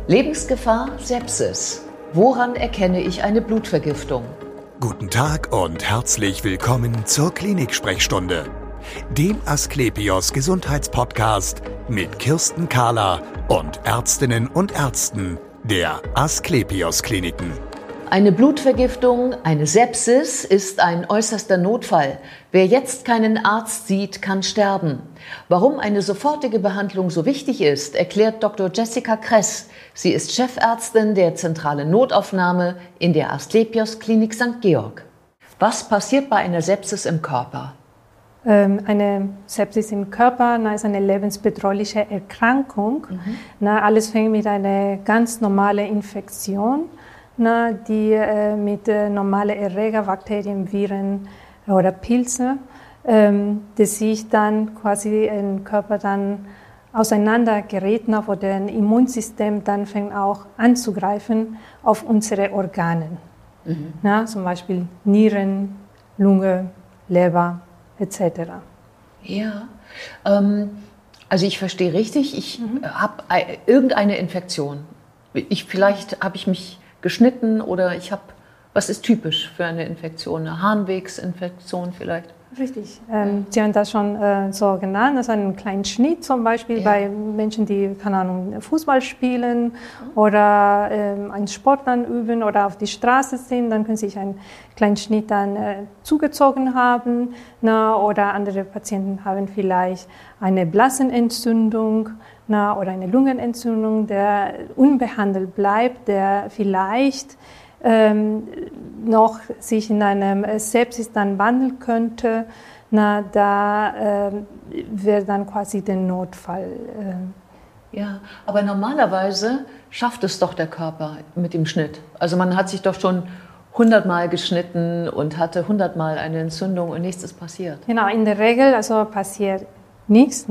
Lebensgefahr Sepsis. Woran erkenne ich eine Blutvergiftung? Guten Tag und herzlich willkommen zur Klinik-Sprechstunde, dem Asklepios Gesundheitspodcast mit Kirsten Kahler und Ärztinnen und Ärzten der Asklepios Kliniken. Eine Blutvergiftung, eine Sepsis, ist ein äußerster Notfall. Wer jetzt keinen Arzt sieht, kann sterben. Warum eine sofortige Behandlung so wichtig ist, erklärt Dr. Jessica Kress. Sie ist Chefärztin der zentralen Notaufnahme in der Asklepios Klinik St. Georg. Was passiert bei einer Sepsis im Körper? Eine Sepsis im Körper ist eine lebensbedrohliche Erkrankung. Alles fängt mit einer ganz normalen Infektion, die mit normalen Erreger, Bakterien, Viren oder Pilze, die sich dann quasi im Körper dann auseinandergerät, wo das Immunsystem dann fängt auch anzugreifen auf unsere Organe. Zum Beispiel Nieren, Lunge, Leber etc. Ja, also ich verstehe richtig, ich habe irgendeine Infektion. Vielleicht habe ich mich geschnitten oder was ist typisch für eine Infektion? Eine Harnwegsinfektion vielleicht? Richtig. Sie haben das schon so genannt, also einen kleinen Schnitt zum Beispiel bei Menschen, die, keine Ahnung, Fußball spielen oder einen Sport dann üben oder auf die Straße sind, dann können sie sich einen kleinen Schnitt dann zugezogen haben. Oder andere Patienten haben vielleicht eine Blasenentzündung oder eine Lungenentzündung, der unbehandelt bleibt, der vielleicht noch sich in einem Sepsis dann wandeln könnte, da wäre dann quasi der Notfall. Ja, aber normalerweise schafft es doch der Körper mit dem Schnitt. Also man hat sich doch schon 100-mal geschnitten und hatte 100-mal eine Entzündung und nichts ist passiert. Genau, in der Regel passiert nichts.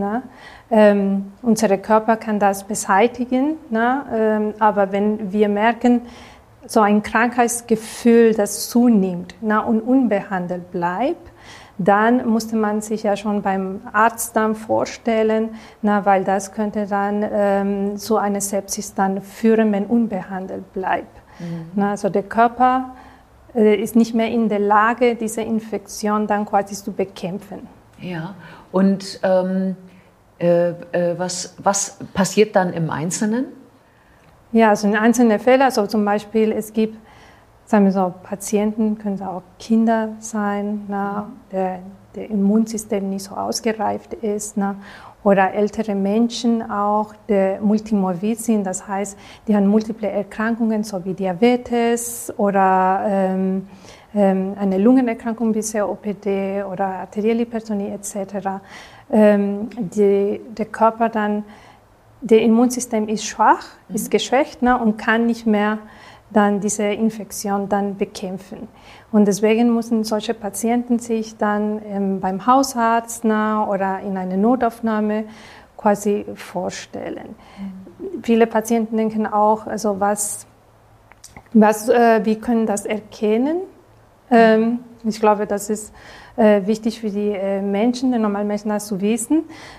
Unser Körper kann das beseitigen, aber wenn wir merken, so ein Krankheitsgefühl, das zunimmt und unbehandelt bleibt, dann musste man sich ja schon beim Arzt dann vorstellen, weil das könnte dann zu einer Sepsis dann führen, wenn unbehandelt bleibt. Also der Körper ist nicht mehr in der Lage, diese Infektion dann quasi zu bekämpfen. Ja, und was passiert dann im Einzelnen? Ja, also in einzelnen Fällen, also zum Beispiel, es gibt, sagen wir so, Patienten, können auch Kinder sein, der Immunsystem nicht so ausgereift ist, oder ältere Menschen auch, die multimorbid sind, das heißt, die haben multiple Erkrankungen, so wie Diabetes oder eine Lungenerkrankung wie COPD oder arterielle Hypertonie etc. Der Körper dann, der Immunsystem ist schwach, ist geschwächt und kann nicht mehr dann diese Infektion dann bekämpfen. Und deswegen müssen solche Patienten sich dann beim Hausarzt oder in einer Notaufnahme quasi vorstellen. Viele Patienten denken auch, also wie können das erkennen? Ich glaube, das ist wichtig für die Menschen, die normalen Menschen das zu wissen.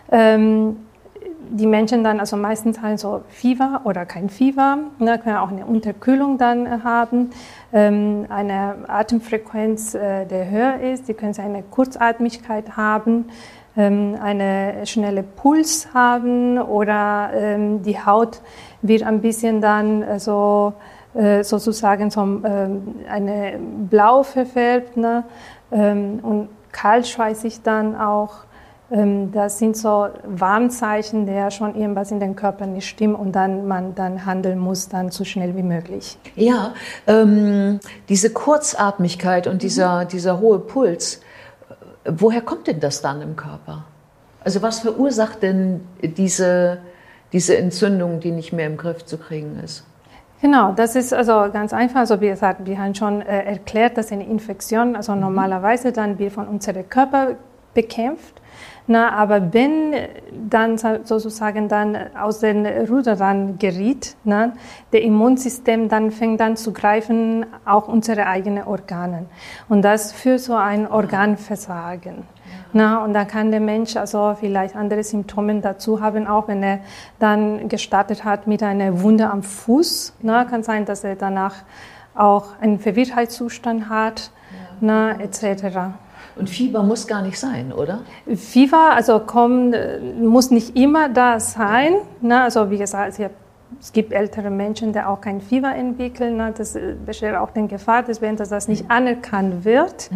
Die Menschen dann, also meistens haben so Fieber oder kein Fieber, können auch eine Unterkühlung dann haben, eine Atemfrequenz, der höher ist, die können eine Kurzatmigkeit haben, eine schnelle Puls haben oder die Haut wird ein bisschen dann sozusagen eine blau verfärbt und kaltschweißig dann auch. Das sind so Warnzeichen, der schon irgendwas in den Körper nicht stimmt und dann man dann handeln muss, dann so schnell wie möglich. Ja, diese Kurzatmigkeit und dieser hohe Puls, woher kommt denn das dann im Körper? Also was verursacht denn diese Entzündung, die nicht mehr im Griff zu kriegen ist? Genau, das ist also ganz einfach. Also wie gesagt, wir haben schon erklärt, dass eine Infektion also normalerweise dann wird von unserem Körper bekämpft. Aber wenn dann sozusagen dann aus den Ruder dann geriet, der Immunsystem dann fängt dann zu greifen, auch unsere eigenen Organe. Und das führt zu einem Organversagen. Na, und dann kann der Mensch also vielleicht andere Symptome dazu haben, auch wenn er dann gestartet hat mit einer Wunde am Fuß. Na, kann sein, dass er danach auch einen Verwirrtheitszustand hat, etc. Und Fieber muss gar nicht sein, oder? Fieber, also muss nicht immer da sein. Ne? Also wie gesagt, es gibt ältere Menschen, die auch kein Fieber entwickeln. Ne? Das besteht auch die Gefahr, dass das nicht anerkannt wird.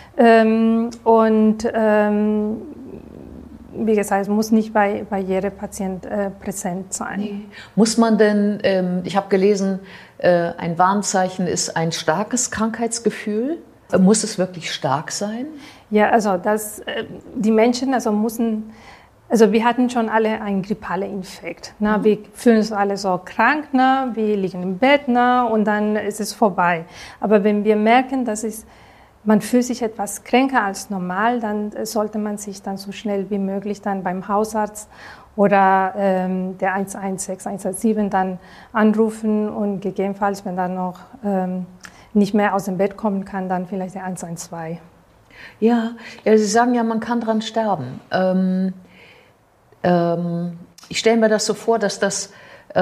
Wie gesagt, es muss nicht bei jedem Patient präsent sein. Nee. Muss man denn, ich habe gelesen, ein Warnzeichen ist ein starkes Krankheitsgefühl. Muss es wirklich stark sein? Ja, also die Menschen müssen, wir hatten schon alle einen grippalen Infekt. Ne? Wir fühlen uns alle so krank, ne? Wir liegen im Bett, ne? Und dann ist es vorbei. Aber wenn wir merken, man fühlt sich etwas kränker als normal, dann sollte man sich dann so schnell wie möglich dann beim Hausarzt oder der 116, 117 dann anrufen und gegebenenfalls, wenn dann noch nicht mehr aus dem Bett kommen kann, dann vielleicht der 112. Ja, Sie sagen ja, man kann dran sterben. Ich stelle mir das so vor, dass es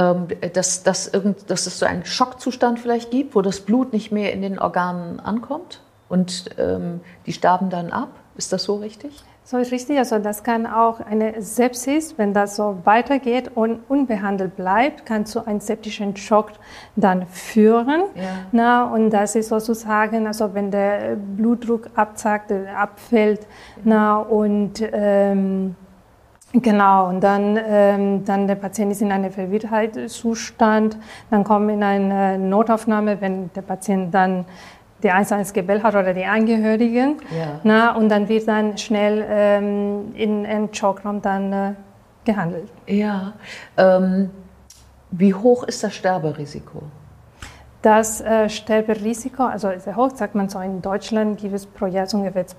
so einen Schockzustand vielleicht gibt, wo das Blut nicht mehr in den Organen ankommt und die sterben dann ab. Ist das so richtig? So ist richtig. Also das kann auch eine Sepsis, wenn das so weitergeht und unbehandelt bleibt, kann zu einem septischen Schock dann führen. Ja. Na, und das ist sozusagen, also wenn der Blutdruck abfällt, na, und genau, und dann der Patient ist in einem Verwirrtheitszustand, dann kommt in eine Notaufnahme, wenn der Patient dann die 112 gewählt hat oder die Angehörigen. Ja. Na, und dann wird dann schnell in einem Schockraum dann gehandelt. Ja. Wie hoch ist das Sterberisiko? Das Sterberisiko, also sehr hoch, sagt man so, in Deutschland gibt es pro Jahr so ungefähr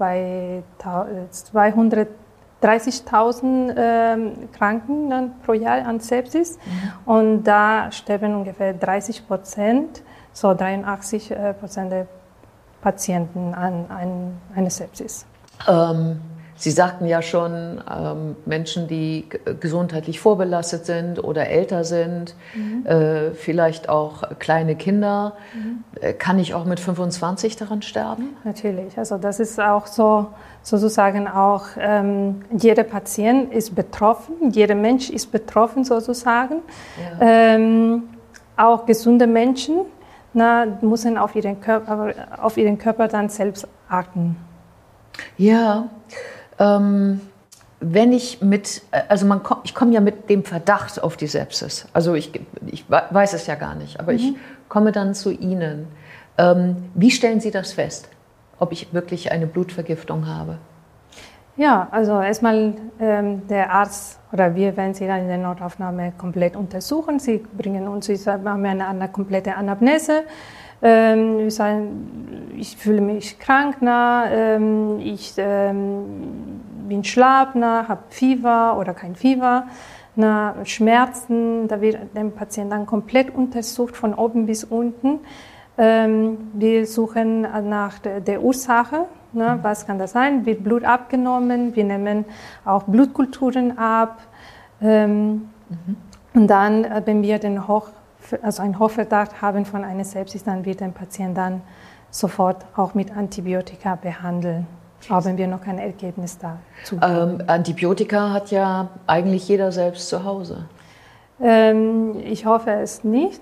230.000 Kranken dann pro Jahr an Sepsis. Und da sterben ungefähr 30%, so 83% der Patienten an einer Sepsis. Sie sagten ja schon, Menschen, die gesundheitlich vorbelastet sind oder älter sind, vielleicht auch kleine Kinder. Kann ich auch mit 25 daran sterben? Natürlich, also das ist auch so, sozusagen auch, jeder Patient ist betroffen, jeder Mensch ist betroffen sozusagen. Ja. Auch gesunde Menschen müssen auf ihren Körper dann selbst achten. Ja, wenn ich ich komme ja mit dem Verdacht auf die Sepsis. Also ich weiß es ja gar nicht, aber ich komme dann zu Ihnen. Wie stellen Sie das fest, ob ich wirklich eine Blutvergiftung habe? Ja, also erstmal der Arzt oder wir werden Sie dann in der Notaufnahme komplett untersuchen. Sie bringen uns, wir haben eine komplette Anamnese. Wir sagen, ich fühle mich krank, ich bin schlapp, habe Fieber oder kein Fieber, Schmerzen. Da wird der Patient dann komplett untersucht von oben bis unten. Wir suchen nach der Ursache. Was kann das sein? Wird Blut abgenommen, wir nehmen auch Blutkulturen ab. Und dann, wenn wir einen Hochverdacht haben von einer Sepsis, dann wird der Patient dann sofort auch mit Antibiotika behandelt, auch wenn wir noch kein Ergebnis dazu haben. Antibiotika hat ja eigentlich jeder selbst zu Hause. Ich hoffe es nicht,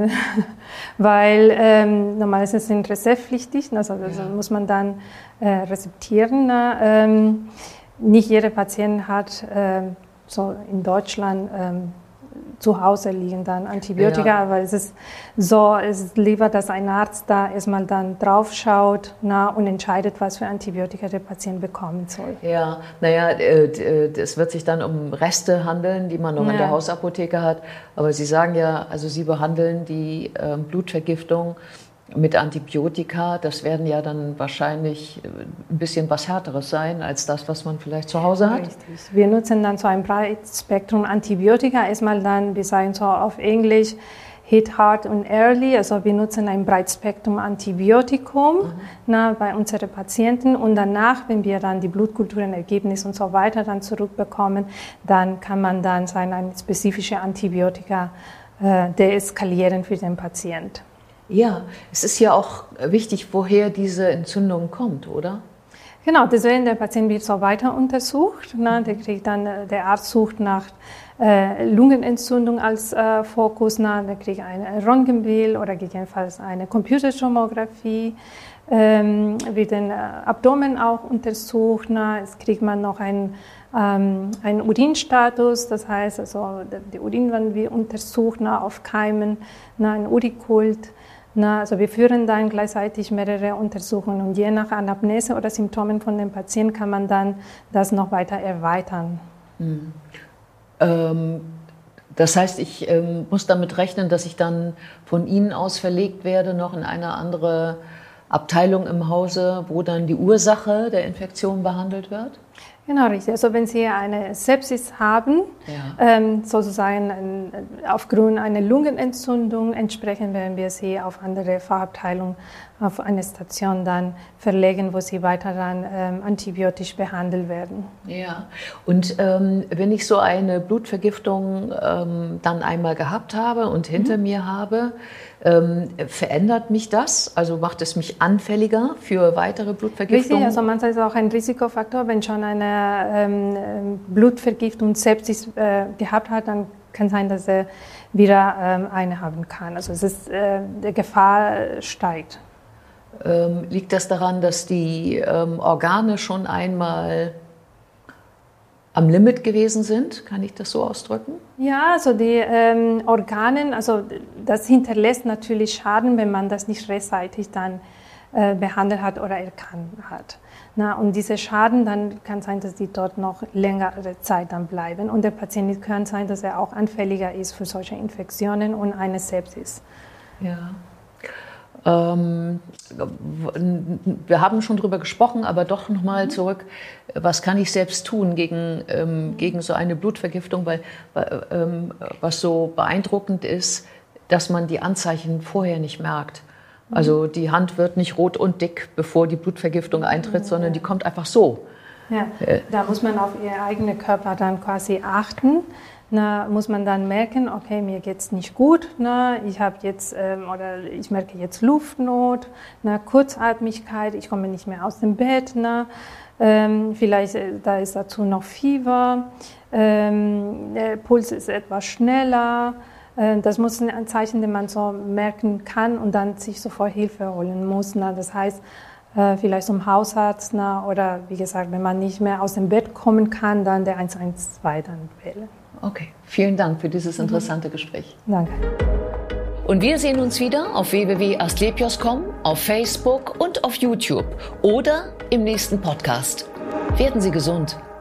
weil normalerweise sind rezeptpflichtig, das muss man dann rezeptieren. Nicht jeder Patient hat so in Deutschland zu Hause liegen dann Antibiotika, aber es ist lieber, dass ein Arzt da erstmal dann drauf schaut und entscheidet, was für Antibiotika der Patient bekommen soll. Ja, es wird sich dann um Reste handeln, die man noch in der Hausapotheke hat, aber Sie sagen ja, also Sie behandeln die Blutvergiftung mit Antibiotika, das werden ja dann wahrscheinlich ein bisschen was Härteres sein als das, was man vielleicht zu Hause hat. Richtig. Wir nutzen dann so ein breites Spektrum Antibiotika. Erstmal dann, wir sagen so auf Englisch, Hit, Hard und Early. Also wir nutzen ein Breitspektrum-Antibiotikum bei unseren Patienten. Und danach, wenn wir dann die Blutkulturenergebnisse und so weiter dann zurückbekommen, dann kann man dann ein spezifische Antibiotika deeskalieren für den Patienten. Ja, es ist ja auch wichtig, woher diese Entzündung kommt, oder? Genau, deswegen der Patient wird so weiter untersucht. Der Arzt sucht nach Lungenentzündung als Fokus. Der kriegt ein Röntgenbild oder gegebenenfalls eine Computertomographie. Wird den Abdomen auch untersucht. Jetzt kriegt man noch einen Urinstatus, das heißt, also die Urin wird untersucht auf Keimen, ein Urikult. Also wir führen dann gleichzeitig mehrere Untersuchungen und je nach Anamnese oder Symptomen von dem Patienten kann man dann das noch weiter erweitern. Das heißt, ich muss damit rechnen, dass ich dann von Ihnen aus verlegt werde, noch in eine andere Abteilung im Hause, wo dann die Ursache der Infektion behandelt wird? Genau, richtig. Also wenn Sie eine Sepsis haben, sozusagen aufgrund einer Lungenentzündung, entsprechend werden wir Sie auf andere Fachabteilung, auf eine Station dann verlegen, wo Sie weiter dann antibiotisch behandelt werden. Ja, und wenn ich so eine Blutvergiftung dann einmal gehabt habe und hinter mir habe, verändert mich das? Also macht es mich anfälliger für weitere Blutvergiftungen? Richtig, also manchmal ist es auch ein Risikofaktor, wenn schon eine Blutvergiftung Sepsis gehabt hat, dann kann es sein, dass er wieder eine haben kann. Also es ist, die Gefahr steigt. Liegt das daran, dass die Organe schon einmal am Limit gewesen sind? Kann ich das so ausdrücken? Ja, also die Organe, also das hinterlässt natürlich Schaden, wenn man das nicht rechtzeitig dann behandelt hat oder erkannt hat. Und diese Schaden, dann kann sein, dass die dort noch längere Zeit dann bleiben. Und der Patient kann sein, dass er auch anfälliger ist für solche Infektionen und eine Sepsis. Ja. Wir haben schon drüber gesprochen, aber doch nochmal zurück. Was kann ich selbst tun gegen so eine Blutvergiftung? Weil was so beeindruckend ist, dass man die Anzeichen vorher nicht merkt. Also die Hand wird nicht rot und dick, bevor die Blutvergiftung eintritt, sondern die kommt einfach so. Ja, da muss man auf ihren eigenen Körper dann quasi achten. Muss man dann merken, okay, mir geht's nicht gut, ich habe jetzt oder ich merke jetzt Luftnot, Kurzatmigkeit, ich komme nicht mehr aus dem Bett, vielleicht da ist dazu noch Fieber, der Puls ist etwas schneller. Das muss ein Zeichen, das man so merken kann und dann sich sofort Hilfe holen muss. Das heißt, vielleicht zum Hausarzt oder wie gesagt, wenn man nicht mehr aus dem Bett kommen kann, dann der 112 dann wählen. Okay, vielen Dank für dieses interessante Gespräch. Danke. Und wir sehen uns wieder auf www.asklepios.com, auf Facebook und auf YouTube oder im nächsten Podcast. Werden Sie gesund.